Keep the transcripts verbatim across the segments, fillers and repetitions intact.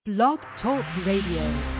Blog Talk Radio.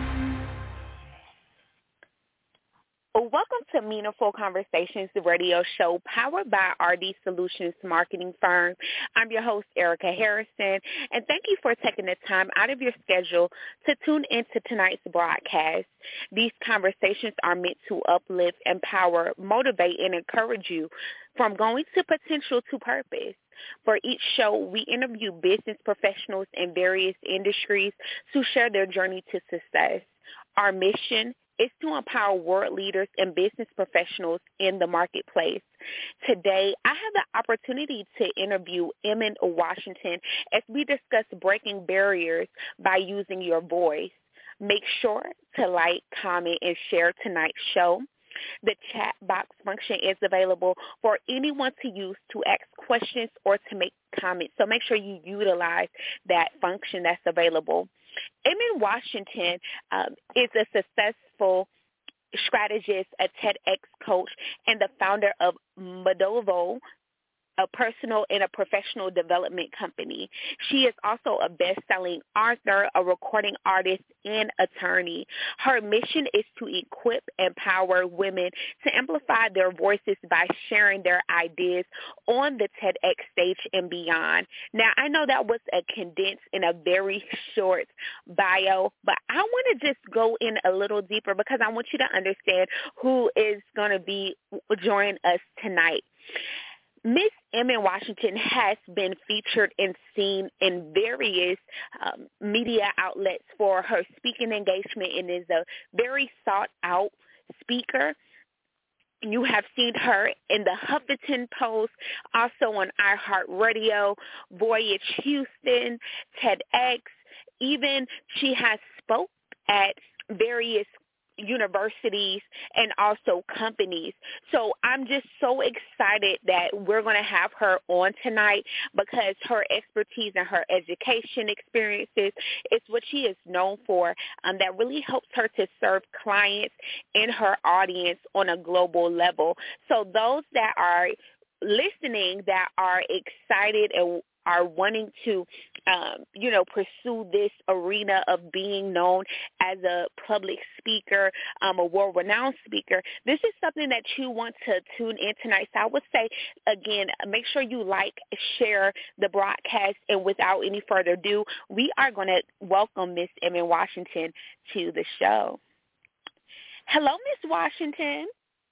Welcome to Meaningful Conversations, the radio show powered by R D Solutions Marketing Firm. I'm your host, Erica Harrison, and thank you for taking the time out of your schedule to tune into tonight's broadcast. These conversations are meant to uplift, empower, motivate, and encourage you from going to potential to purpose. For each show, we interview business professionals in various industries to share their journey to success. Our mission is to empower world leaders and business professionals in the marketplace. Today, I have the opportunity to interview Emin Washington as we discuss breaking barriers by using your voice. Make sure to like, comment, and share tonight's show. The chat box function is available for anyone to use to ask questions or to make comments, so make sure you utilize that function that's available. Emin Washington um, is a successful strategist, a TEDx coach, and the founder of Modovo, a personal and a professional development company. She is also a best-selling author, a recording artist, and attorney. Her mission is to equip, empower women to amplify their voices by sharing their ideas on the TEDx stage and beyond. Now, I know that was a condensed in a very short bio, but I want to just go in a little deeper because I want you to understand who is going to be joining us tonight. Miss Emin Washington has been featured and seen in various um, media outlets for her speaking engagement and is a very sought-out speaker. You have seen her in the Huffington Post, also on iHeartRadio, Voyage Houston, TEDx. Even she has spoke at various universities and also companies. So I'm just so excited that we're going to have her on tonight because her expertise and her education experiences is what she is known for, um, that really helps her to serve clients in her audience on a global level. So those that are listening that are excited and are wanting to, um, you know, pursue this arena of being known as a public speaker, um, a world-renowned speaker, this is something that you want to tune in tonight. So I would say, again, make sure you like, share the broadcast, and without any further ado, we are going to welcome Miss Emin Washington to the show. Hello, Miss Washington.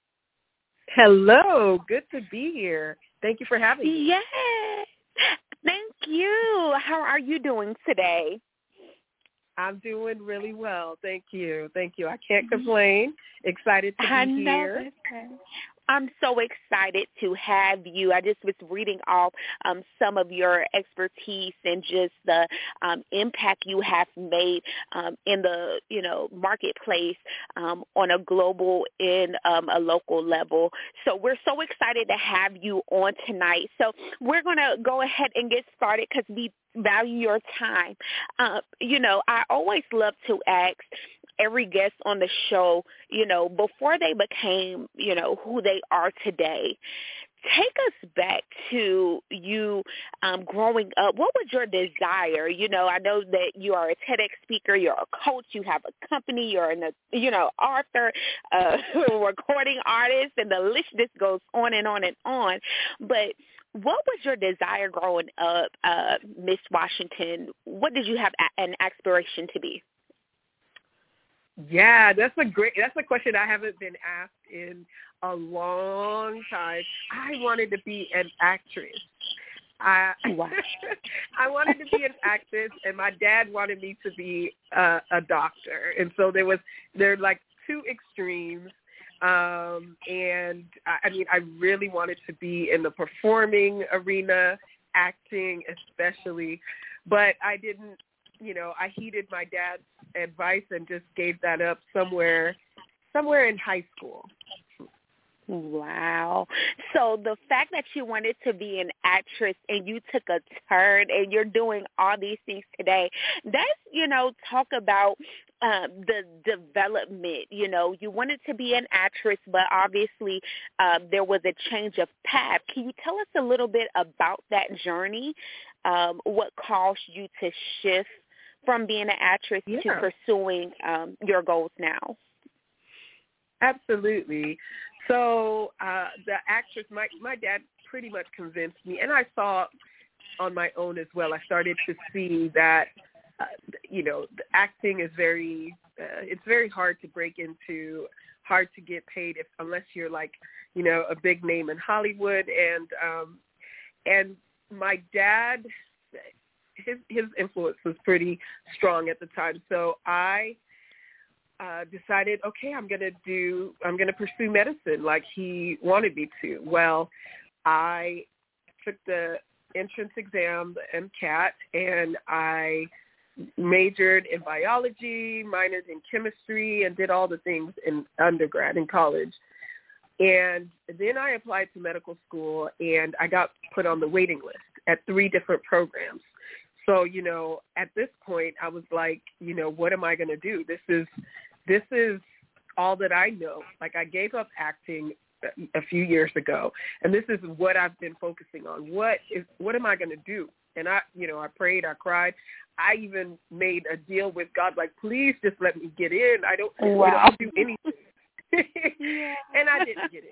Hello. Good to be here. Thank you for having me. Yes. Thank you. How are you doing today? I'm doing really well. Thank you. Thank you. I can't complain. Excited to be I know here. that's right. I'm so excited to have you. I just was reading off um, some of your expertise and just the um, impact you have made um, in the, you know, marketplace um, on a global and um, a local level. So we're so excited to have you on tonight. So we're going to go ahead and get started because we value your time. Uh, you know, I always love to ask every guest on the show, you know, before they became, you know, who they are today, take us back to you um, growing up. What was your desire? You know, I know that you are a TEDx speaker, you're a coach, you have a company, you're an, you know, author, uh, recording artist, and the list just goes on and on and on. But what was your desire growing up, uh, Miss Washington? What did you have a- an aspiration to be? Yeah, that's a great, that's a question I haven't been asked in a long time. I wanted to be an actress. I, wow. I wanted to be an actress, and my dad wanted me to be uh, a doctor. And so there was, there are like two extremes. Um, and I, I mean, I really wanted to be in the performing arena, acting especially, but I didn't, you know, I heeded my dad's advice and just gave that up somewhere, somewhere in high school. Wow. So the fact that you wanted to be an actress and you took a turn and you're doing all these things today, that's, you know, talk about um, the development. You know, you wanted to be an actress, but obviously uh, there was a change of path. Can you tell us a little bit about that journey? Um, what caused you to shift from being an actress yeah. to pursuing um, your goals now? Absolutely. So uh, the actress, my my dad pretty much convinced me, and I saw on my own as well. I started to see that, uh, you know, the acting is very, uh, it's very hard to break into, hard to get paid if unless you're like, you know, a big name in Hollywood. And um, and my dad, his his influence was pretty strong at the time. So I uh, decided, okay, I'm gonna do, I'm gonna pursue medicine like he wanted me to. Well, I took the entrance exam, the MCAT, and I majored in biology, minored in chemistry, and did all the things in undergrad in college. And then I applied to medical school, and I got put on the waiting list at three different programs. So, you know, at this point, I was like, you know, what am I going to do? This is, this is all that I know. Like, I gave up acting a few years ago, and this is what I've been focusing on. What is, what am I going to do? And I, you know, I prayed, I cried. I even made a deal with God, like, please just let me get in. I don't, wow. you know, I'll do anything. Yeah. And I didn't get in.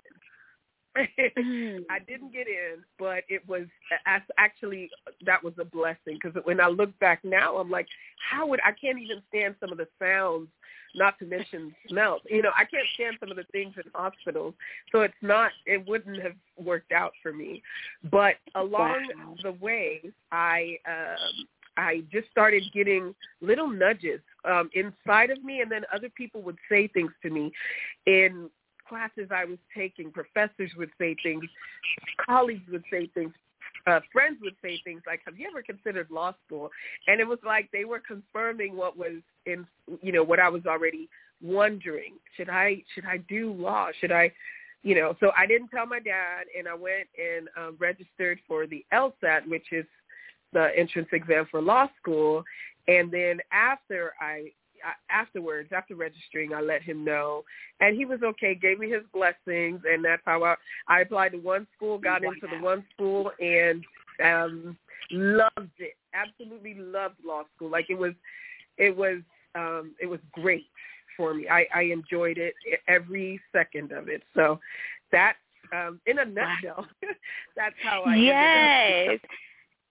I didn't get in, but it was actually, that was a blessing, because when I look back now, I'm like, how would, I can't even stand some of the sounds, not to mention smells. You know, I can't stand some of the things in hospitals, so it's not, it wouldn't have worked out for me. But along wow. the way, I, um, I just started getting little nudges um, inside of me, and then other people would say things to me in classes I was taking. Professors would say things, colleagues would say things, uh, friends would say things like, have you ever considered law school? And it was like they were confirming what was in, you know, what I was already wondering. Should I, should I do law? Should I, you know, so I didn't tell my dad, and I went and uh, registered for the LSAT, which is the entrance exam for law school. And then after I, afterwards, after registering, I let him know, and he was okay, gave me his blessings, and that's how I, I applied to one school, got wow. into the one school, and um, loved it. Absolutely loved law school. Like it was, it was, um, it was great for me. I, I enjoyed it, every second of it. So that's, um, in a nutshell, wow. that's how I yes. ended up.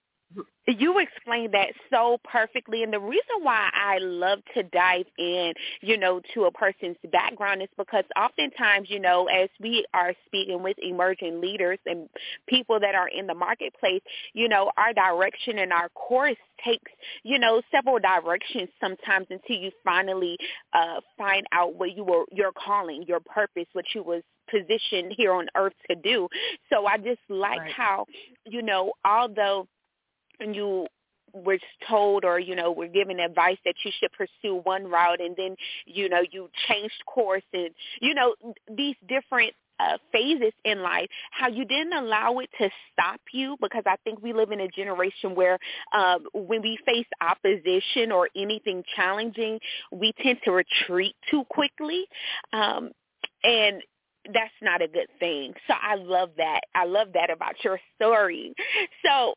You explained that so perfectly, and the reason why I love to dive in, you know, to a person's background is because oftentimes, you know, as we are speaking with emerging leaders and people that are in the marketplace, you know, our direction and our course takes, you know, several directions sometimes until you finally uh, find out what you were, your calling, your purpose, what you was positioned here on earth to do. So I just like right. how, you know, although and you were told or, you know, were given advice that you should pursue one route, and then, you know, you changed course, and, you know, these different uh, phases in life, how you didn't allow it to stop you, because I think we live in a generation where um, when we face opposition or anything challenging, we tend to retreat too quickly. Um, and that's not a good thing. So I love that. I love that about your story. So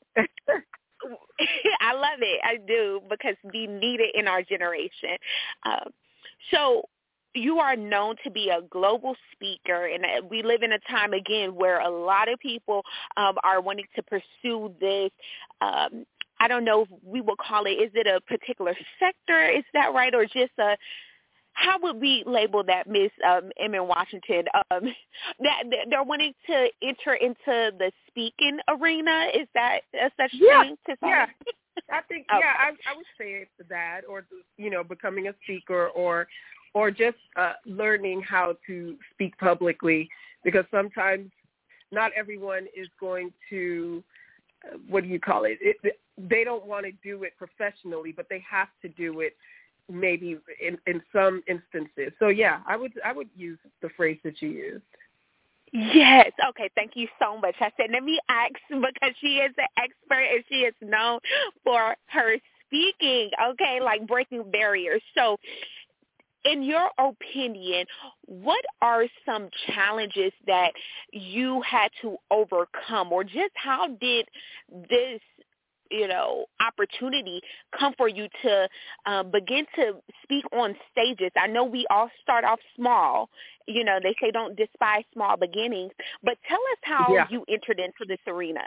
I love it. I do, because we need it in our generation. Uh, so you are known to be a global speaker, and we live in a time, again, where a lot of people um, are wanting to pursue this. Um, I don't know if we will call it, is it a particular sector? Is that right? Or just a, how would we label that, Miss um, Emma Washington? Um, that they're wanting to enter into the speaking arena. Is that a such yeah, thing to say? Yeah, I think okay. yeah, I, I would say it's that, or you know, becoming a speaker, or or just uh, learning how to speak publicly, because sometimes not everyone is going to. Uh, what do you call it? it, it they don't want to do it professionally, but they have to do it. Maybe in, in some instances. So yeah, I would I would use the phrase that you used. Yes. Okay. Thank you so much. I said, let me ask, because she is an expert and she is known for her speaking. Okay, like breaking barriers. So, in your opinion, what are some challenges that you had to overcome, or just how did this you know, opportunity come for you to uh, begin to speak on stages? I know we all start off small. You know, they say don't despise small beginnings. But tell us how yeah. you entered into this arena.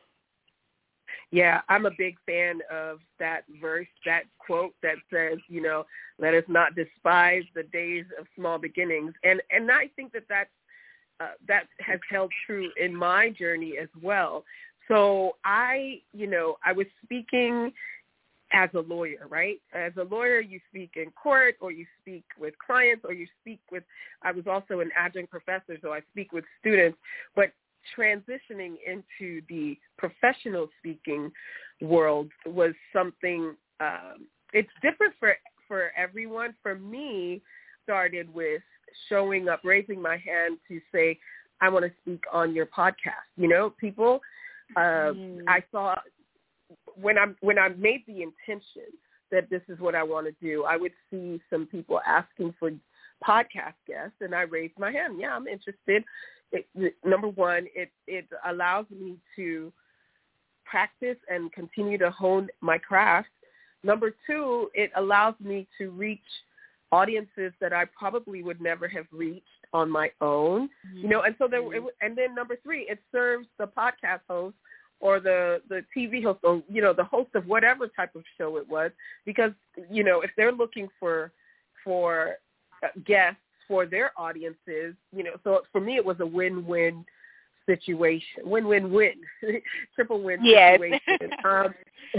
Yeah, I'm a big fan of that verse, that quote that says, you know, let us not despise the days of small beginnings. And and I think that that's, uh, that has held true in my journey as well. So I, you know, I was speaking as a lawyer, right? As a lawyer, you speak in court or you speak with clients or you speak with, I was also an adjunct professor, so I speak with students. But transitioning into the professional speaking world was something, um, it's different for, for everyone. For me, started with showing up, raising my hand to say, I want to speak on your podcast. You know, people, uh, mm. I saw when I when I made the intention that this is what I want to do, I would see some people asking for podcast guests, and I raised my hand. Yeah, I'm interested. It, it, number one, it, it allows me to practice and continue to hone my craft. Number two, it allows me to reach audiences that I probably would never have reached on my own. Mm-hmm. You know, and so there. It, and then number three, it serves the podcast host or the, the T V host or, you know, the host of whatever type of show it was, because, you know, if they're looking for for guests for their audiences, you know, so for me it was a win-win situation, win-win-win, triple win yes. situation. um,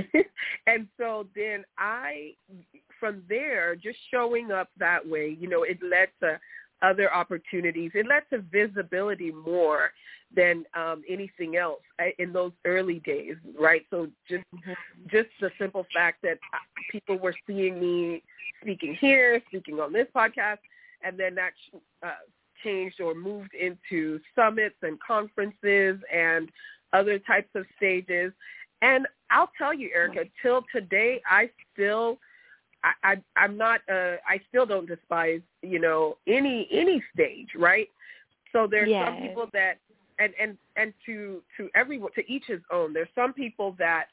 and so then I, from there, just showing up that way, you know, it led to other opportunities. It led to visibility more than um, anything else in those early days, right? So just just the simple fact that people were seeing me speaking here, speaking on this podcast, and then that uh, changed or moved into summits and conferences and other types of stages. And I'll tell you, Erica, till today, I still, I, I, I'm not, uh, I still don't despise, you know, any any stage, right? So there's yes. some people that, and, and, and to, to everyone, to each his own, there's some people that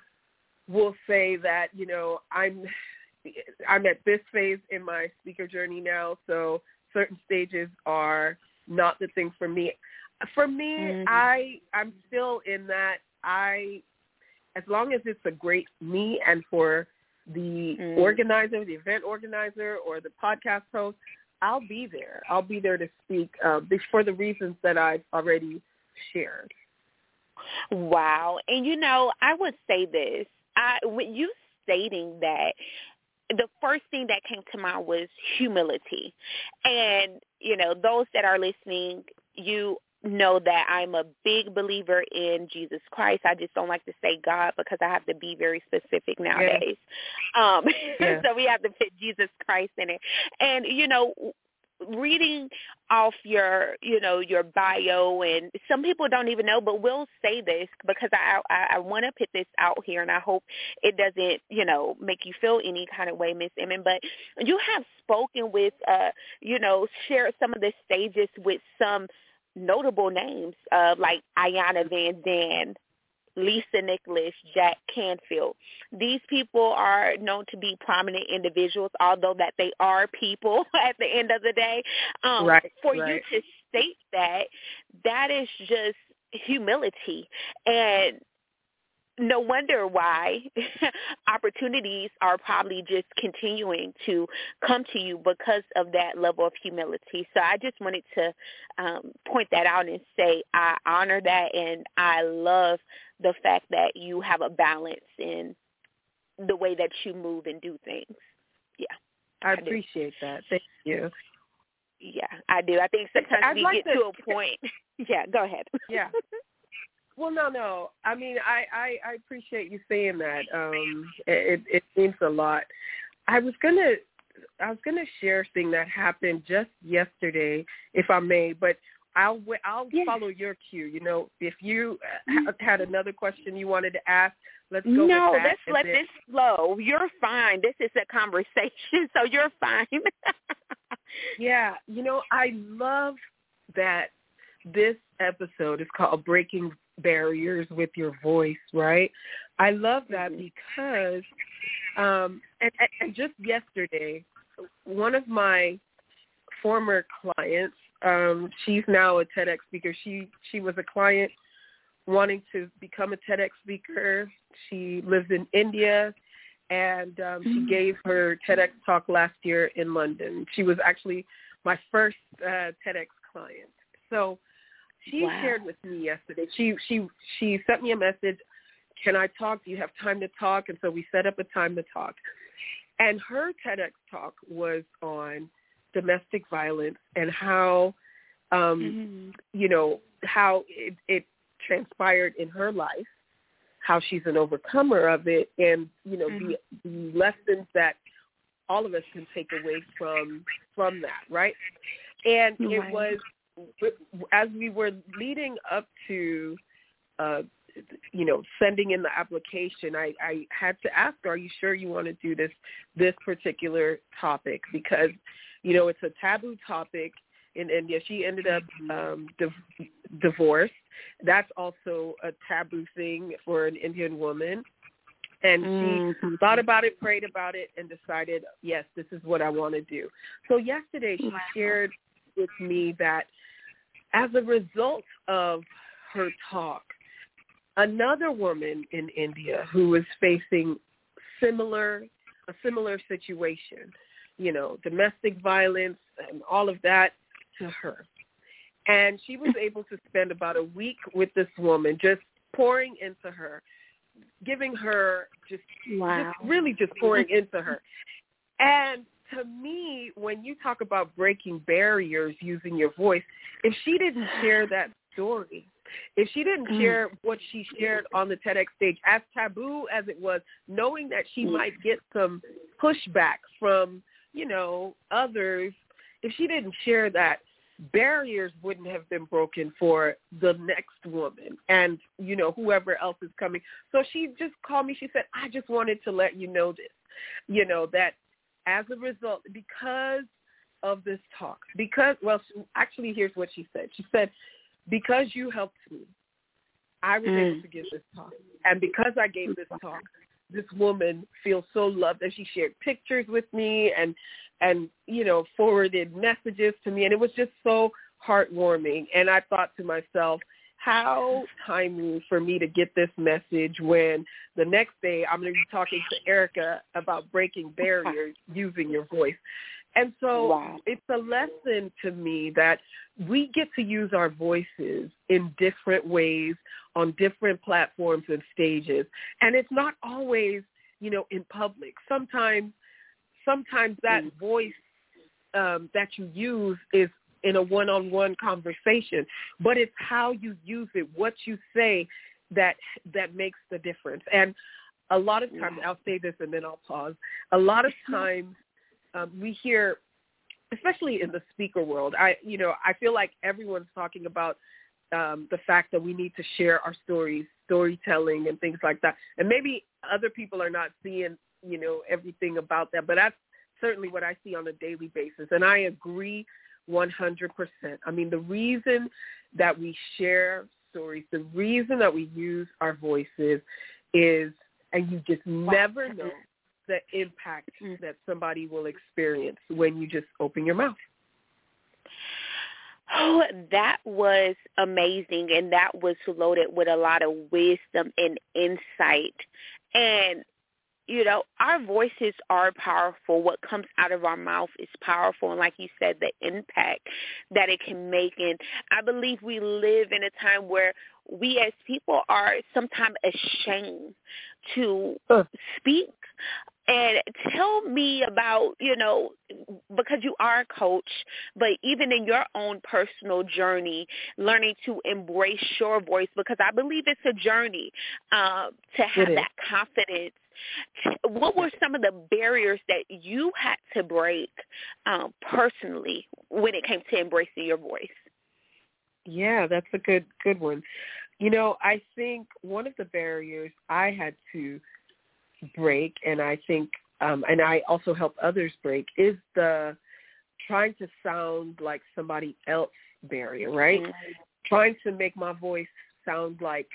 will say that, you know, I'm, I'm at this phase in my speaker journey now, so certain stages are not the thing for me. For me, mm-hmm. I, I'm still in that I, as long as it's a great me and for the mm-hmm. organizer, the event organizer, or the podcast host, I'll be there. I'll be there to speak uh, for the reasons that I've already shared. Wow. And, you know, I would say this. I, when you stating that, the first thing that came to mind was humility. And, you know, those that are listening, you know that I'm a big believer in Jesus Christ. I just don't like to say God because I have to be very specific nowadays. Yeah. Um, yeah. So we have to put Jesus Christ in it. And, you know, reading off your, you know, your bio, and some people don't even know, but we'll say this because I I, I want to put this out here, and I hope it doesn't, you know, make you feel any kind of way, Miss Emmon. But you have spoken with, uh, you know, shared some of the stages with some notable names uh, like Iyanla Vanzant, Lisa Nicholas, Jack Canfield. These people are known to be prominent individuals, although that they are people at the end of the day. Um, right, for right. you to state that, that is just humility. And no wonder why opportunities are probably just continuing to come to you because of that level of humility. So I just wanted to um, point that out and say I honor that, and I love the fact that you have a balance in the way that you move and do things. Yeah. I, I appreciate do. that. Thank you. Yeah, I do. I think sometimes I'd we like get to, to a point. Yeah, go ahead. Yeah. Well, no, no. I mean, I, I, I appreciate you saying that. Um, it, it means a lot. I was gonna, I was gonna share a thing that happened just yesterday, if I may. But I'll, I'll yeah. follow your cue. You know, if you had another question you wanted to ask, let's go. No, with that. let's let then... this flow. You're fine. This is a conversation, so you're fine. Yeah, you know, I love that this episode is called Breaking barriers with your voice, right? I love that because, um, and, and just yesterday, one of my former clients, um, she's now a TEDx speaker. She she was a client wanting to become a TEDx speaker. She lives in India, and um, she gave her TEDx talk last year in London. She was actually my first uh, TEDx client. So she wow. shared with me yesterday. She she she sent me a message. Can I talk? Do you have time to talk? And so we set up a time to talk. And her TEDx talk was on domestic violence and how, um, mm-hmm. you know, how it, it transpired in her life, how she's an overcomer of it, and, you know, mm-hmm. the, the lessons that all of us can take away from from that, right? And right. it was, as we were leading up to, uh, you know, sending in the application, I, I had to ask her, are you sure you want to do this this particular topic? Because, you know, it's a taboo topic in India. She ended up um, div- divorced. That's also a taboo thing for an Indian woman. And she mm-hmm. thought about it, prayed about it, and decided, yes, this is what I want to do. So yesterday she wow. shared with me that as a result of her talk, another woman in India who was facing similar a similar situation, you know, domestic violence and all of that to her. And she was able to spend about a week with this woman, just pouring into her, giving her just, wow. just really just pouring into her. And to me, when you talk about breaking barriers using your voice, if she didn't share that story, if she didn't share what she shared on the TEDx stage, as taboo as it was, knowing that she might get some pushback from, you know, others, if she didn't share that, barriers wouldn't have been broken for the next woman and, you know, whoever else is coming. So she just called me. She said, I just wanted to let you know this, you know, that as a result, because of this talk, because, well, actually, here's what she said. She said, because you helped me, I was mm. able to give this talk. And because I gave this talk, this woman feels so loved that she shared pictures with me and, and, you know, forwarded messages to me. And it was just so heartwarming. And I thought to myself, how timely for me to get this message when the next day I'm going to be talking to Erica about breaking barriers using your voice. And so wow. it's a lesson to me that we get to use our voices in different ways on different platforms and stages. And it's not always, you know, in public. Sometimes, sometimes that mm. voice um, that you use is in a one-on-one conversation, but it's how you use it, what you say that that makes the difference. And a lot of times, I'll say this and then I'll pause, a lot of times um, we hear, especially in the speaker world, I, you know, I feel like everyone's talking about um, the fact that we need to share our stories, storytelling and things like that. And maybe other people are not seeing, you know, everything about that, but that's certainly what I see on a daily basis. And I agree one hundred percent. I mean, the reason that we share stories, the reason that we use our voices is, and you just never know the impact that somebody will experience when you just open your mouth. Oh, that was amazing, and that was loaded with a lot of wisdom and insight. And you know, our voices are powerful. What comes out of our mouth is powerful. And like you said, the impact that it can make. And I believe we live in a time where we as people are sometimes ashamed to uh. speak. And tell me about, you know, because you are a coach, but even in your own personal journey, learning to embrace your voice, because I believe it's a journey uh, to have that confidence. What were some of the barriers that you had to break um, personally when it came to embracing your voice? Yeah, that's a good good one. You know, I think one of the barriers I had to break, and I think, um, and I also help others break, is the trying to sound like somebody else barrier, right? Mm-hmm. Trying to make my voice sound like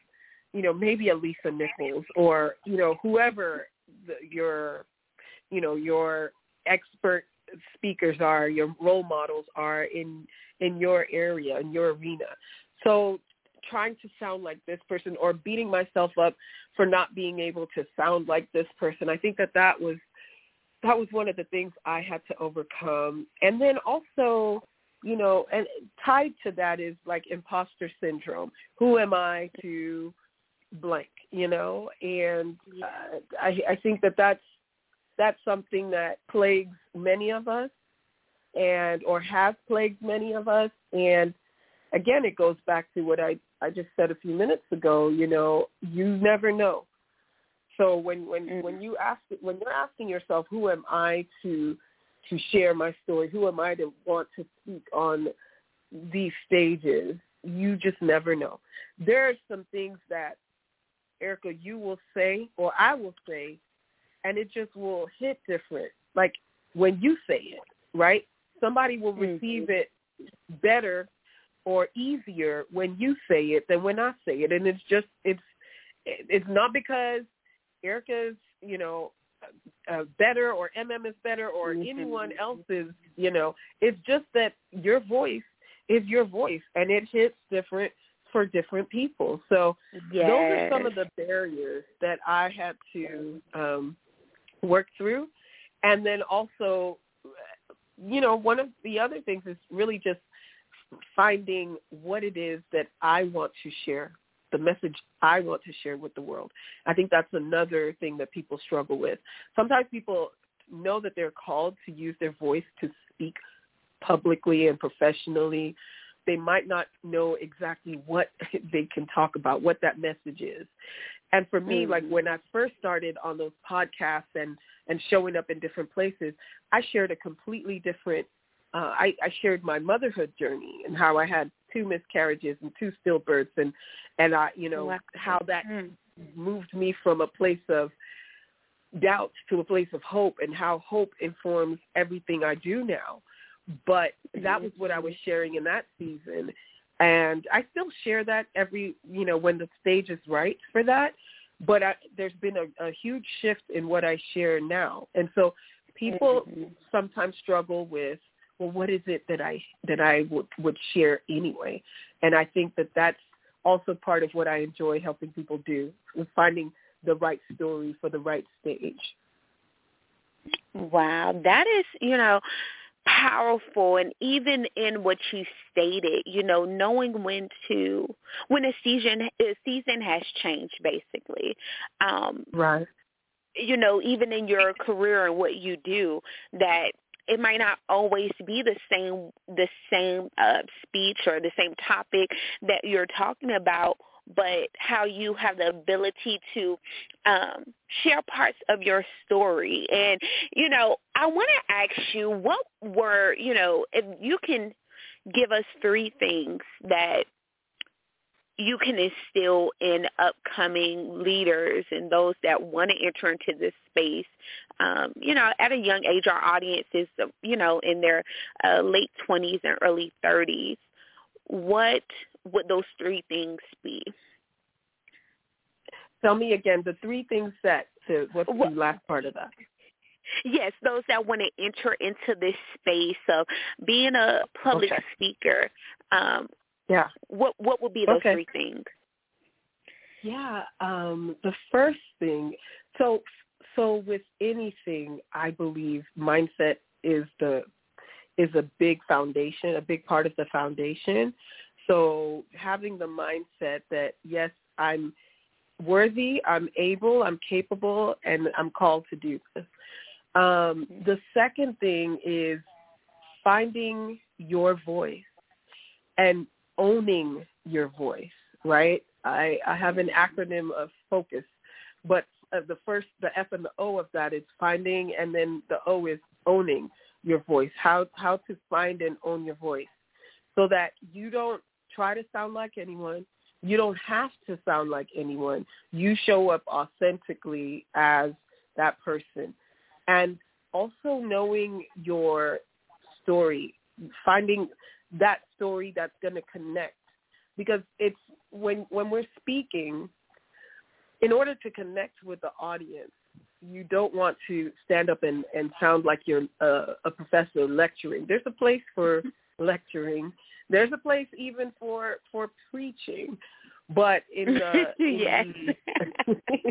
you know, maybe a Lisa Nichols or, you know, whoever the, your, you know, your expert speakers are, your role models are in, in your area, in your arena. So trying to sound like this person or beating myself up for not being able to sound like this person, I think that that was, that was one of the things I had to overcome. And then also, you know, and tied to that is like imposter syndrome. Who am I to blank, you know? And uh, I, I think that that's, that's something that plagues many of us and, or has plagued many of us. And again, it goes back to what I, I just said a few minutes ago, you know, you never know. So when, when, mm-hmm. when you ask, when you're asking yourself, who am I to, to share my story? Who am I to want to speak on these stages? You just never know. There are some things that, Erica, you will say or I will say, and it just will hit different. Like when you say it, right? Somebody will receive mm-hmm. it better or easier when you say it than when I say it. And it's just, it's, it's not because Erica's, you know, uh, better or M M is better or mm-hmm. anyone else is, you know, it's just that your voice is your voice and it hits different for different people. So yes. those are some of the barriers that I had to um, work through. And then also, you know, one of the other things is really just finding what it is that I want to share, the message I want to share with the world. I think that's another thing that people struggle with. Sometimes people know that they're called to use their voice to speak publicly and professionally. They might not know exactly what they can talk about, what that message is. And for me, mm-hmm. like when I first started on those podcasts and, and showing up in different places, I shared a completely different, uh, I, I shared my motherhood journey and how I had two miscarriages and two stillbirths and, and I, you know, wow. how that mm-hmm. moved me from a place of doubt to a place of hope and how hope informs everything I do now. But that was what I was sharing in that season. And I still share that every, you know, when the stage is right for that. But I, there's been a, a huge shift in what I share now. And so people mm-hmm. sometimes struggle with, well, what is it that I that I would, would share anyway? And I think that that's also part of what I enjoy helping people do, is finding the right story for the right stage. Wow. That is, you know, powerful. And even in what you stated, you know, knowing when to, when a season, a season has changed, basically. Um, right. You know, even in your career and what you do, that it might not always be the same, the same uh, speech or the same topic that you're talking about, but how you have the ability to um, share parts of your story. And, you know, I want to ask you, what were, you know, if you can give us three things that you can instill in upcoming leaders and those that want to enter into this space. Um, you know, at a young age, our audience is, you know, in their uh, late twenties and early thirties. What would those three things be? Tell me again, the three things that, to, what's the last part of that? Yes, those that want to enter into this space of being a public okay. speaker. Um, yeah. What what would be those okay. three things? Yeah, um, the first thing, so so with anything, I believe mindset is the is a big foundation, a big part of the foundation. So having the mindset that, yes, I'm worthy, I'm able, I'm capable, and I'm called to do this. Um, the second thing is finding your voice and owning your voice, right? I, I have an acronym of FOCUS, but uh, the first, the F and the O of that is finding, and then the O is owning your voice, how how to find and own your voice so that you don't try to sound like anyone. You don't have to sound like anyone. You show up authentically as that person. And also knowing your story, finding that story that's going to connect. Because it's when when we're speaking, in order to connect with the audience, you don't want to stand up and, and sound like you're a, a professor lecturing. There's a place for lecturing. There's a place even for, for preaching. But in the in, yes. the,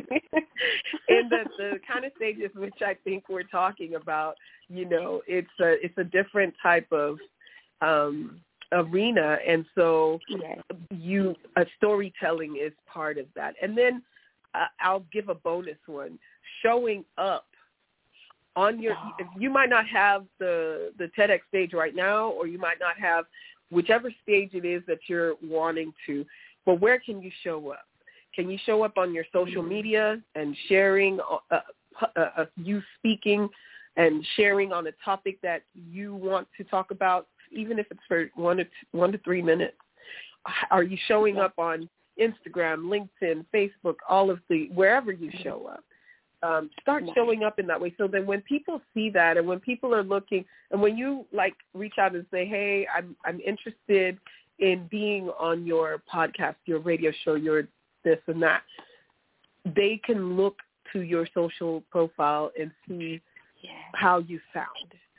in the, the kind of stages which I think we're talking about, you know, it's a it's a different type of um, arena, and so yes. you uh, storytelling is part of that. And then uh, I'll give a bonus one: showing up on your. Oh. You might not have the the TEDx stage right now, or you might not have whichever stage it is that you're wanting to. But where can you show up? Can you show up on your social media and sharing, uh, uh, uh, you speaking and sharing on a topic that you want to talk about, even if it's for one to two, one to three minutes? Are you showing up on Instagram, LinkedIn, Facebook, all of the, wherever you show up? Um, start showing up in that way. So then when people see that, and when people are looking, and when you like reach out and say, hey, I'm I'm interested in being on your podcast, your radio show, your this and that, they can look to your social profile and see yeah. how you sound.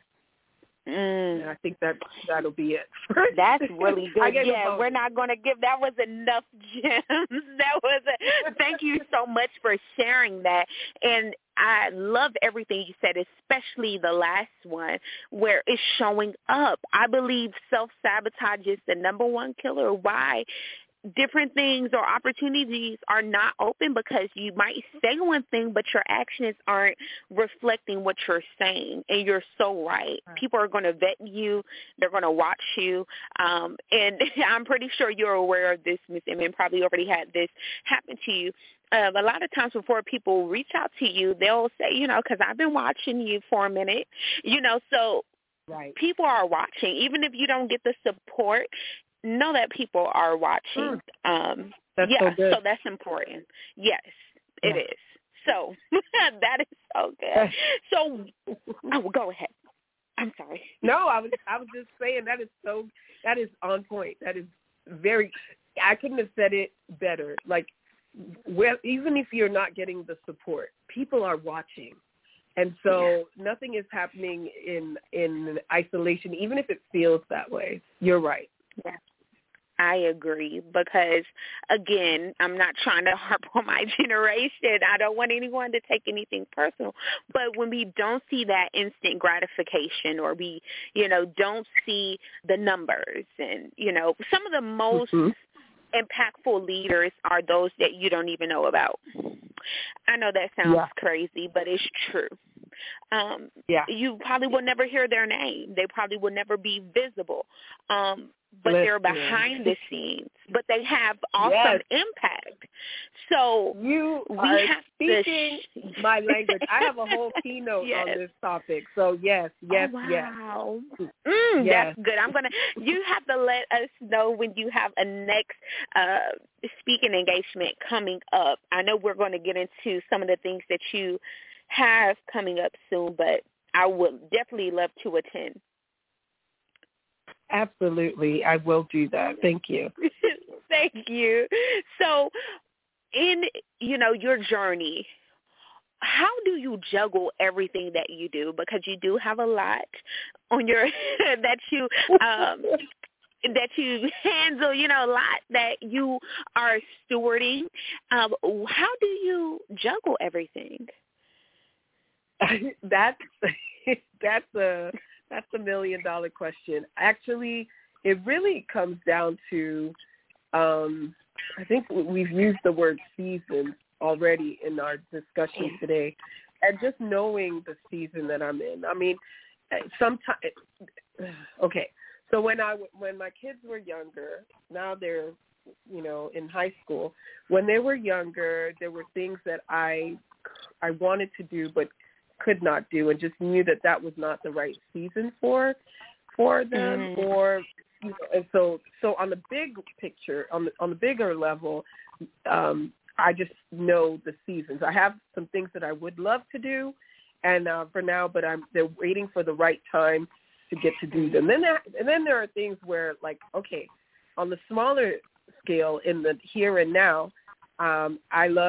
Mm. And I think that that'll be it. That's really good. Yeah, we're not going to give. That was enough gems. That was a, thank you so much for sharing that. And I love everything you said, especially the last one where it's showing up. I believe self-sabotage is the number one killer. Why? Different things or opportunities are not open because you might say one thing, but your actions aren't reflecting what you're saying. And you're so right. right. People are going to vet you. They're going to watch you. Um, and I'm pretty sure you're aware of this, Miz Emmett, probably already had this happen to you. Um, a lot of times before people reach out to you, they'll say, you know, because I've been watching you for a minute, you know, so right. people are watching. Even if you don't get the support, know that people are watching. Mm. Um, that's yeah, so, good. so that's important. Yes, it yeah. is. So that is so good. So, oh, go ahead. I'm sorry. No, I was I was just saying that is so that is on point. That is very. I couldn't have said it better. Like, well, even if you're not getting the support, people are watching. And so yeah. nothing is happening in in isolation, even if it feels that way. You're right. Yeah, I agree because, again, I'm not trying to harp on my generation. I don't want anyone to take anything personal. But when we don't see that instant gratification or we, you know, don't see the numbers and, you know, some of the most mm-hmm. impactful leaders are those that you don't even know about. I know that sounds yeah. crazy, but it's true. Um, yeah. You probably will never hear their name. They probably will never be visible. Um, but Listen. They're behind the scenes. But they have awesome yes. impact. So you we are have speaking to sh- my language. I have a whole keynote yes. on this topic. So yes, yes, oh, yes. Wow. Mm, yes. That's good. I'm gonna. You have to let us know when you have a next uh, speaking engagement coming up. I know we're going to get into some of the things that you have coming up soon, but I would definitely love to attend. Absolutely. I will do that. Thank you. Thank you. So in, you know, your journey, how do you juggle everything that you do? Because you do have a lot on your, that you, um, that you handle, you know, a lot that you are stewarding. Um, how do you juggle everything? that's that's a that's a million dollar question. Actually, it really comes down to um, I think we've used the word season already in our discussion today, and just knowing the season that I'm in. I mean, sometimes okay. So when I when my kids were younger, now they're you know in high school. When they were younger, there were things that I I wanted to do, but could not do, and just knew that that was not the right season for for them. Mm. Or you know, and so so on the big picture, on the on the bigger level, um, I just know the seasons. I have some things that I would love to do, and uh, for now, but I'm they're waiting for the right time to get to do them. Then there, and then there are things where, like, okay, on the smaller scale, in the here and now, um, I love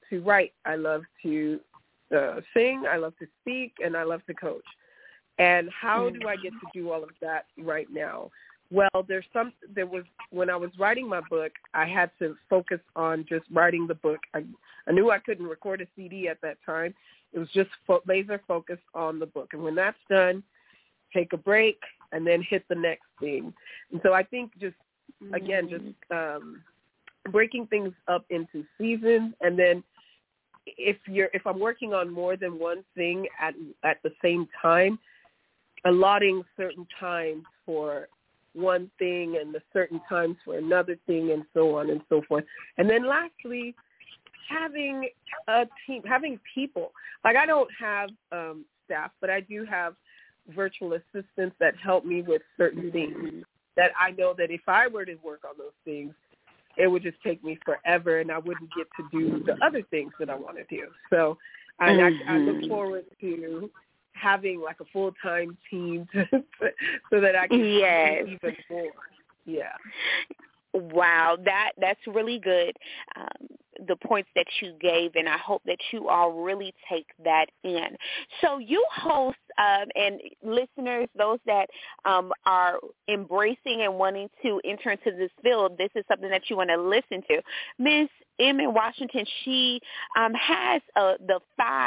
to write. I love to uh, sing. I love to speak, and I love to coach. And how do I get to do all of that right now? Well, there's some. There was when I was writing my book, I had to focus on just writing the book. I, I knew I couldn't record a C D at that time. It was just fo- laser focused on the book. And when that's done, take a break and then hit the next thing. And so I think just again, just um, breaking things up into seasons, and then if you're if I'm working on more than one thing at at the same time, allotting certain times for one thing and the certain times for another thing, and so on and so forth. And then lastly, having a team, having people. Like I don't have um, staff, but I do have virtual assistants that help me with certain things that I know that if I were to work on those things, it would just take me forever and I wouldn't get to do the other things that I want to do. So and mm-hmm. I, I look forward to having like a full-time team to, so that I can yes. do even more. Yeah. Wow, that that's really good, um, the points that you gave, and I hope that you all really take that in. So you host, um, and listeners, those that um, are embracing and wanting to enter into this field, this is something that you want to listen to. Miz Emma Washington, she um, has uh, the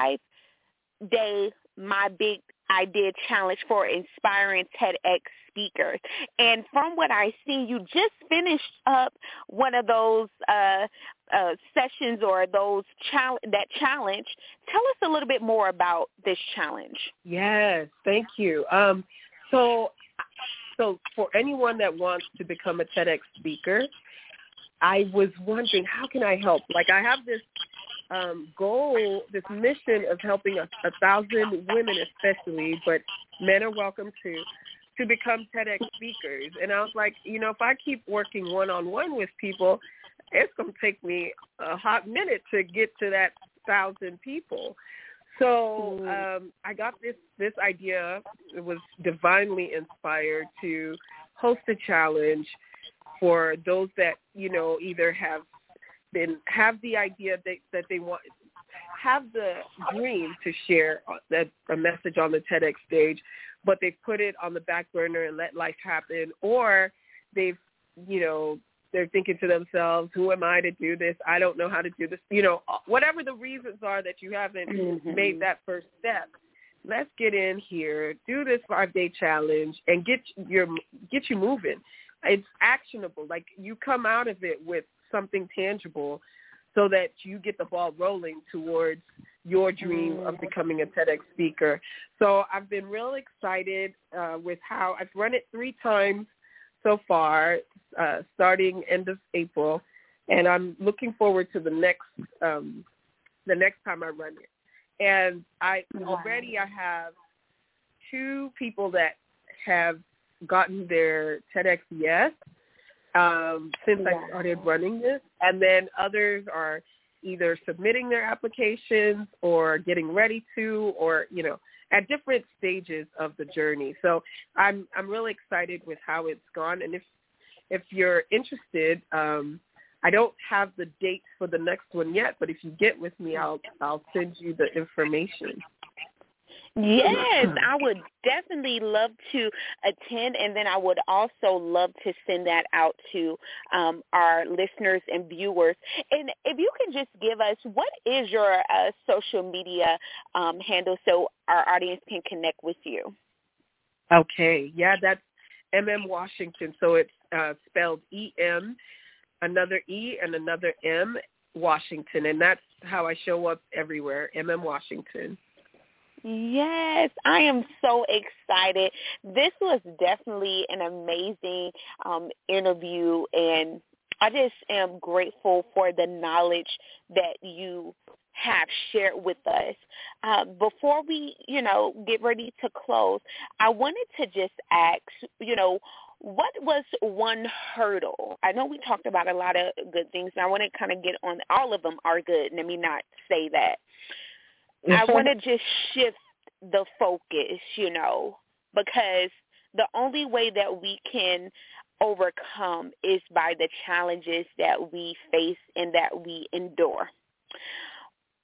five-day My Big Idea Challenge for inspiring TEDx speakers. And from what I see, you just finished up one of those uh, uh, sessions or those chal- that challenge. Tell us a little bit more about this challenge. Yes, thank you. Um, so, so for anyone that wants to become a TEDx speaker, I was wondering, how can I help? Like I have this Um, goal, this mission of helping a, a thousand women especially, but men are welcome too, to become TEDx speakers. And I was like, you know, if I keep working one-on-one with people, it's going to take me a hot minute to get to that thousand people. So um, I got this, this idea. It was divinely inspired to host a challenge for those that, you know, either have Then have the idea that, that they want, have the dream to share that a message on the TEDx stage, but they put it on the back burner and let life happen, or they've, you know, they're thinking to themselves, who am I to do this? I don't know how to do this. You know, whatever the reasons are that you haven't mm-hmm. made that first step, let's get in here, do this five-day challenge, and get your get you moving. It's actionable. Like you come out of it with something tangible so that you get the ball rolling towards your dream of becoming a TEDx speaker. So I've been real excited uh, with how I've run it three times so far, uh, starting end of April, and I'm looking forward to the next um, the next time I run it. And I already I have two people that have gotten their TEDx yes. Um, since wow. I started running this, and then others are either submitting their applications or getting ready to, or, you know, at different stages of the journey. So I'm I'm really excited with how it's gone. And if if you're interested, um, I don't have the date for the next one yet, but if you get with me, I'll I'll send you the information. Yes, I would definitely love to attend, and then I would also love to send that out to um, our listeners and viewers. And if you can just give us, what is your uh, social media um, handle so our audience can connect with you? Okay, yeah, that's M M Washington, so it's uh, spelled E M, another E and another M, Washington, and that's how I show up everywhere, M M Washington. Yes, I am so excited. This was definitely an amazing um, interview, and I just am grateful for the knowledge that you have shared with us. Uh, before we, you know, get ready to close, I wanted to just ask, you know, what was one hurdle? I know we talked about a lot of good things, and I want to kind of get on, all of them are good, let me not say that. I want to just shift the focus, you know, because the only way that we can overcome is by the challenges that we face and that we endure.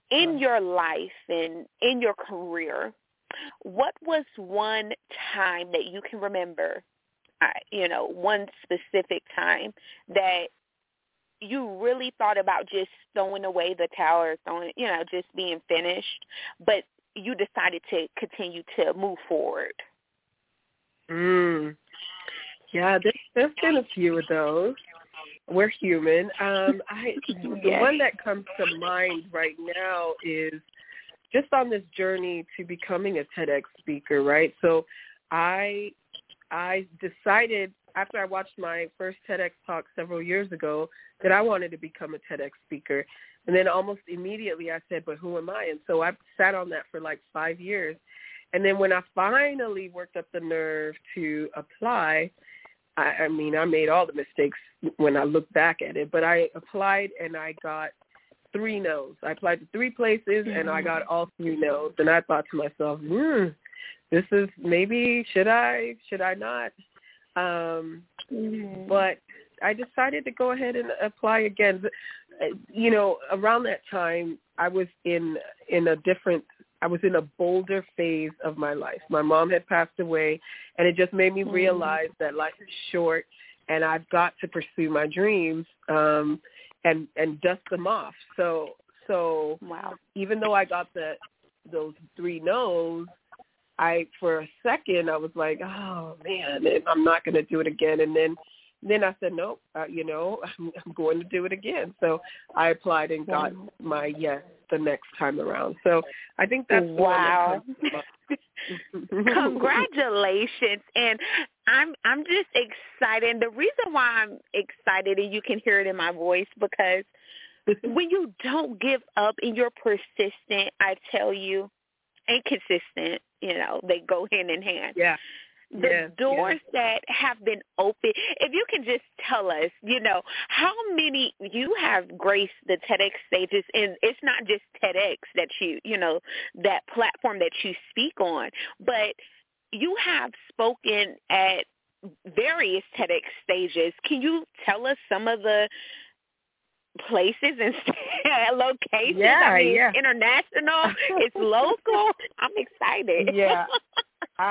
in your life and in your career, what was one time that you can remember, uh, you know, one specific time that you really thought about just throwing away the towel or throwing, you know, just being finished, but you decided to continue to move forward? Mm. Yeah, there's, there's been a few of those. We're human. Um, I the Yes. one that comes to mind right now is just on this journey to becoming a TEDx speaker, right? So I I decided after I watched my first TEDx talk several years ago that I wanted to become a TEDx speaker. And then almost immediately I said, but who am I? And so I sat on that for like five years. And then when I finally worked up the nerve to apply, I, I mean, I made all the mistakes when I look back at it, but I applied and I got three no's. I applied to three places mm-hmm. and I got all three no's. And I thought to myself, hmm, this is maybe, should I, should I not? Um, mm-hmm. But I decided to go ahead and apply again. You know, around that time, I was in in a different, I was in a bolder phase of my life. My mom had passed away, and it just made me mm-hmm. realize that life is short, and I've got to pursue my dreams um, and and dust them off. So, so wow. even though I got the those three no's, I for a second I was like, oh man, I'm not going to do it again, and then. Then I said, nope, uh, you know, I'm, I'm going to do it again. So I applied and got wow. my yes the next time around. So I think that's wow. Congratulations. And I'm I'm just excited. And the reason why I'm excited, and you can hear it in my voice, because when you don't give up and you're persistent, I tell you, and consistent, you know, they go hand in hand. Yeah. The yes, doors yes. that have been open, if you can just tell us, you know, how many, you have graced the TEDx stages, and it's not just TEDx that you, you know, that platform that you speak on, but you have spoken at various TEDx stages. Can you tell us some of the places and locations? Yeah, I mean, yeah. It's international, it's local. I'm excited. Yeah. I,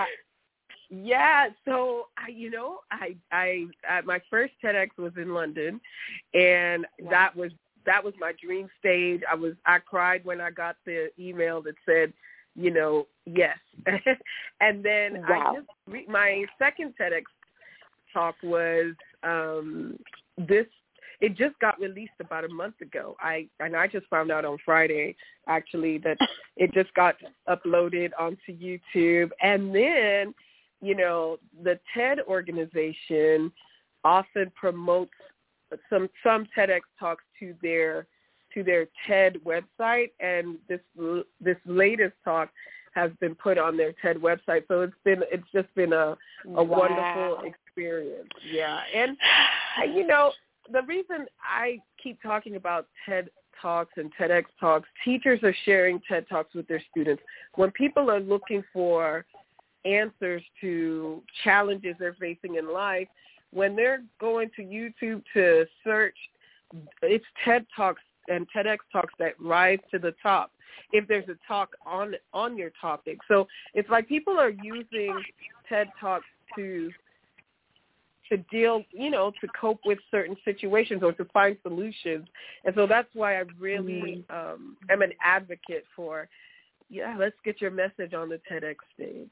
Yeah, so I, you know, I, I, uh, my first TEDx was in London, and wow. that was that was my dream stage. I was, I cried when I got the email that said, you know, yes, and then wow. I just re- my second TEDx talk was um, this. It just got released about a month ago. I and I just found out on Friday actually that it just got uploaded onto YouTube, and then. You know, the TED organization often promotes some some TEDx talks to their to their TED website, and this this latest talk has been put on their TED website. So it's been it's just been a a wow. wonderful experience. Yeah, and you know, the reason I keep talking about TED Talks and TEDx Talks, teachers are sharing TED Talks with their students. When people are looking for answers to challenges they're facing in life, when they're going to YouTube to search, it's TED Talks and TEDx Talks that rise to the top if there's a talk on on your topic. So it's like people are using TED Talks to to deal, you know, to cope with certain situations or to find solutions. And so that's why I really um, am an advocate for yeah, let's get your message on the TEDx stage.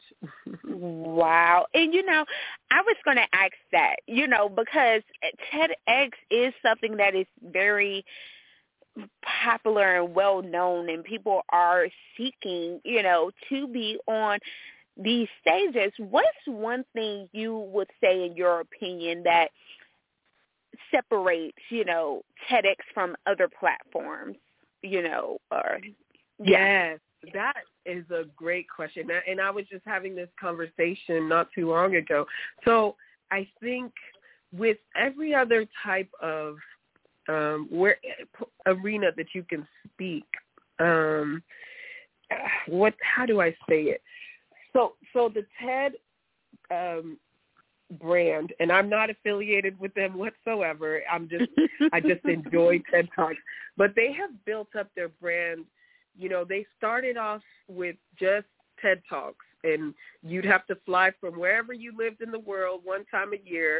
Wow. And, you know, I was going to ask that, you know, because TEDx is something that is very popular and well known, and people are seeking, you know, to be on these stages. What's one thing you would say, in your opinion, that separates, you know, TEDx from other platforms, you know, or yeah. Yes. That is a great question, and I was just having this conversation not too long ago. So I think with every other type of um, where arena that you can speak, um, what? How do I say it? So, so the TED um, brand, and I'm not affiliated with them whatsoever. I'm just, I just enjoy TED Talks, but they have built up their brand you know, they started off with just TED Talks, and you'd have to fly from wherever you lived in the world one time a year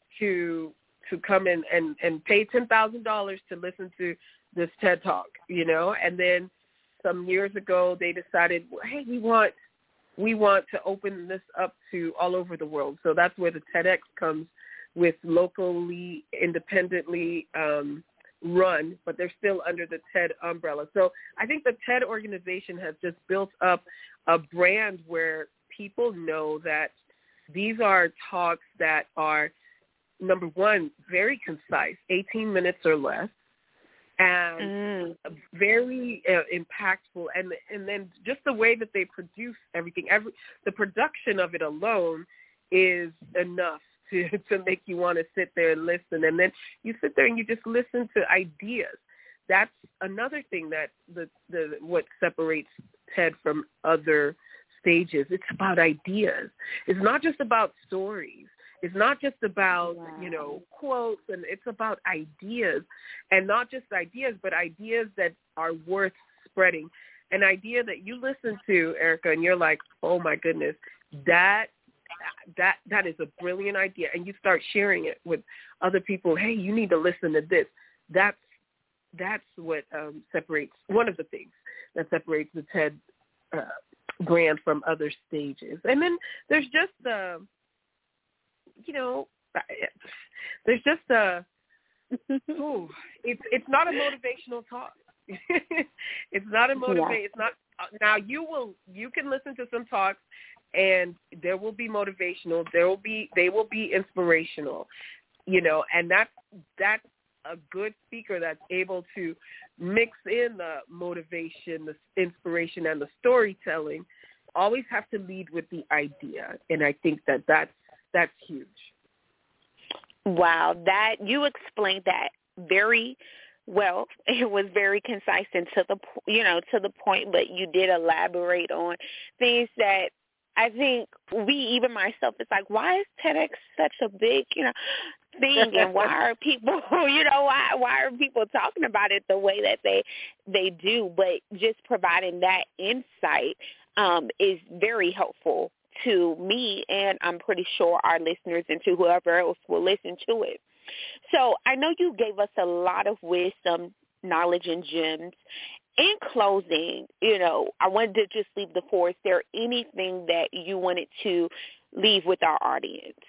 to to come in and, and pay ten thousand dollars to listen to this TED Talk, you know. And then some years ago, they decided, well, hey, we want we want to open this up to all over the world. So that's where the TEDx comes, with locally, independently um, run, but they're still under the TED umbrella. So I think the TED organization has just built up a brand where people know that these are talks that are, number one, very concise, eighteen minutes or less, and mm. very uh, impactful. And and then just the way that they produce everything, every the production of it alone is enough to, to make you want to sit there and listen. And then you sit there and you just listen to ideas. That's another thing that the, the what separates TED from other stages. It's about ideas. It's not just about stories. It's not just about, wow. you know, quotes, and it's about ideas, and not just ideas, but ideas that are worth spreading. An idea that you listen to, Erica, and you're like, oh my goodness, that that that is a brilliant idea, and you start sharing it with other people. Hey, you need to listen to this. That's that's what um, separates, one of the things that separates the TED uh, brand from other stages. And then there's just the, uh, you know, there's just a, ooh, it's it's not a motivational talk. It's not a motivate. It's not. Now you will you can listen to some talks, and there will be motivational. There will be they will be inspirational, you know, and that's that's a good speaker that's able to mix in the motivation, the inspiration, and the storytelling. Always have to lead with the idea, and I think that that's that's huge. Wow, that you explained that very well. It was very concise and to the you know to the point, but you did elaborate on things that I think we, even myself, it's like, why is TEDx such a big you know thing, and why are people you know why why are people talking about it the way that they they do? But just providing that insight um, is very helpful to me, and I'm pretty sure our listeners and to whoever else will listen to it. So I know you gave us a lot of wisdom, knowledge, and gems. In closing, you know, I wanted to just leave the floor. Is there anything that you wanted to leave with our audience?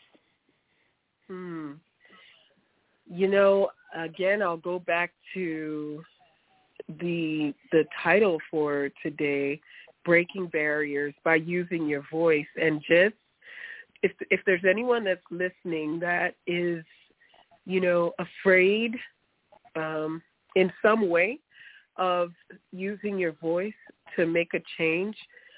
Hmm. You know, again, I'll go back to the the title for today, Breaking Barriers by Using Your Voice. And just if if there's anyone that's listening that is, you know, afraid um, in some way of using your voice to make a change,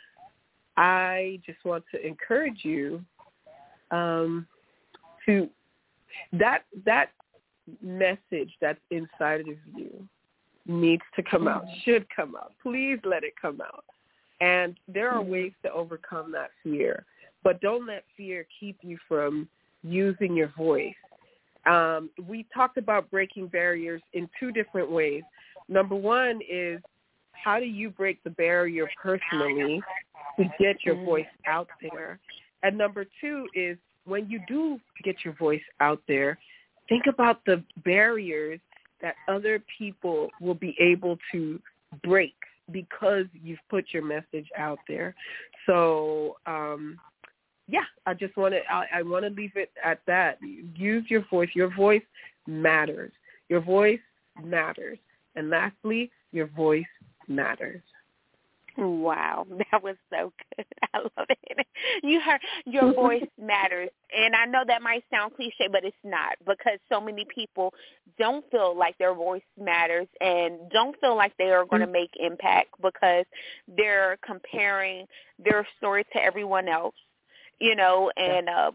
I just want to encourage you um, to that that message that's inside of you needs to come out, should come out. Please let it come out. And there are ways to overcome that fear, but don't let fear keep you from using your voice. Um, we talked about breaking barriers in two different ways. Number one is, how do you break the barrier personally to get your voice out there? And number two is, when you do get your voice out there, think about the barriers that other people will be able to break because you've put your message out there. So, um, yeah, I just want to, I, I want to leave it at that. Use your voice. Your voice matters. Your voice matters. And lastly, your voice matters. Wow, that was so good. I love it. You heard your voice matters. And I know that might sound cliche, but it's not, because so many people don't feel like their voice matters and don't feel like they are going to make impact because they're comparing their story to everyone else, you know, and uh,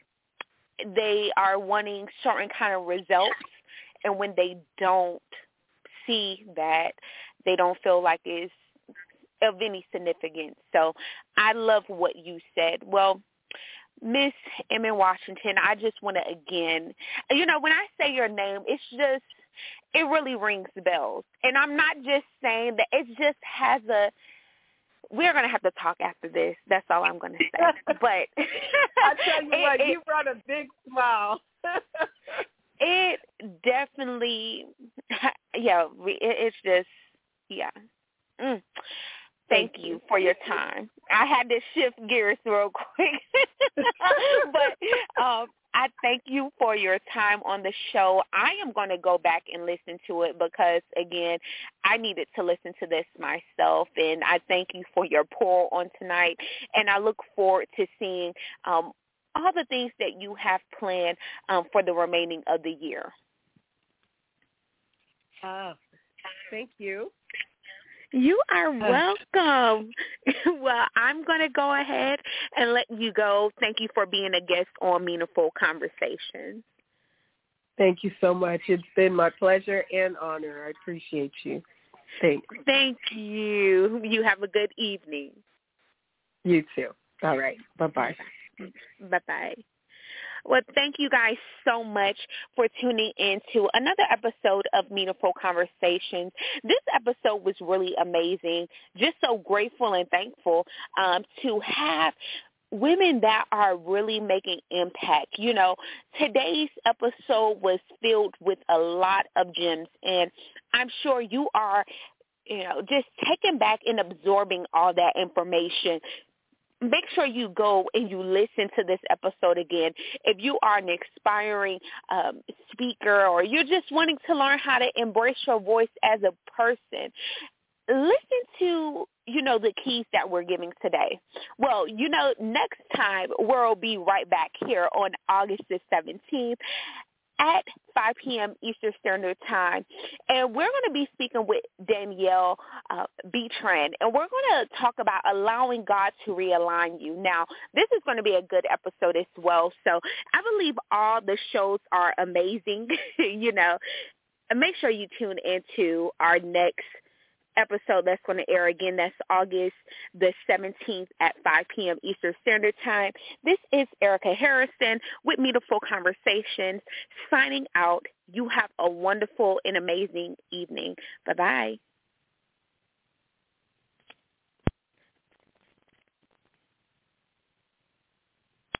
they are wanting certain kind of results. And when they don't see that, they don't feel like it's of any significance. So I love what you said. Well, Miss Emmett Washington, I just want to again, you know, when I say your name, it's just, it really rings bells. And I'm not just saying that. It just has a, we're going to have to talk after this. That's all I'm going to say. But I tell you it, what, it, you brought a big smile. It definitely, yeah, it, it's just, yeah. Mm. Thank, Thank you. you for your time. I had to shift gears real quick. But um, I thank you for your time on the show. I am going to go back and listen to it because, again, I needed to listen to this myself. And I thank you for your pour on tonight. And I look forward to seeing um, all the things that you have planned um, for the remaining of the year. Uh, thank you. You are welcome. Well, I'm going to go ahead and let you go. Thank you for being a guest on Meaningful Conversations. Thank you so much. It's been my pleasure and honor. I appreciate you. Thanks. Thank you. You have a good evening. You too. All right. Bye-bye. Bye-bye. Well, thank you guys so much for tuning in to another episode of Meaningful Conversations. This episode was really amazing. Just so grateful and thankful um, to have women that are really making impact. You know, today's episode was filled with a lot of gems, and I'm sure you are, you know, just taking back and absorbing all that information. Make sure you go and you listen to this episode again. If you are an aspiring um, speaker or you're just wanting to learn how to embrace your voice as a person, listen to, you know, the keys that we're giving today. Well, you know, next time we'll be right back here on August the seventeenth at five p.m. Eastern Standard Time. And we're going to be speaking with Danielle uh, Betran, and we're going to talk about allowing God to realign you. Now, this is going to be a good episode as well. So I believe all the shows are amazing, you know. And make sure you tune into our next episode that's going to air again. That's August the seventeenth at five p.m. Eastern Standard Time. This is Erica Harrison with Meaningful Conversations signing out. You have a wonderful and amazing evening. Bye-bye.